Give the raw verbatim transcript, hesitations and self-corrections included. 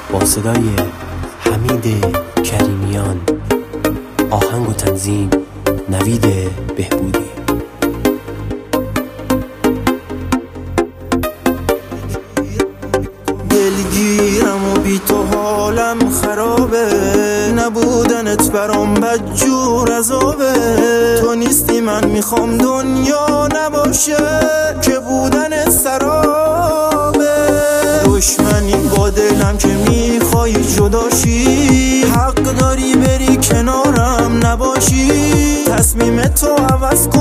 با صدای حمید کریمیان، آهنگ و تنظیم نوید بهبودی. دلگیرم و بی تو حالم خرابه، نبودنت برام بدجور عذابه. تو نیستی من میخوام دنیا نباشه، که بودنت سرابه. دشمنی با دلم که میخوای جداشی، حق داری بری کنارم نباشی. تصمیم تو عوض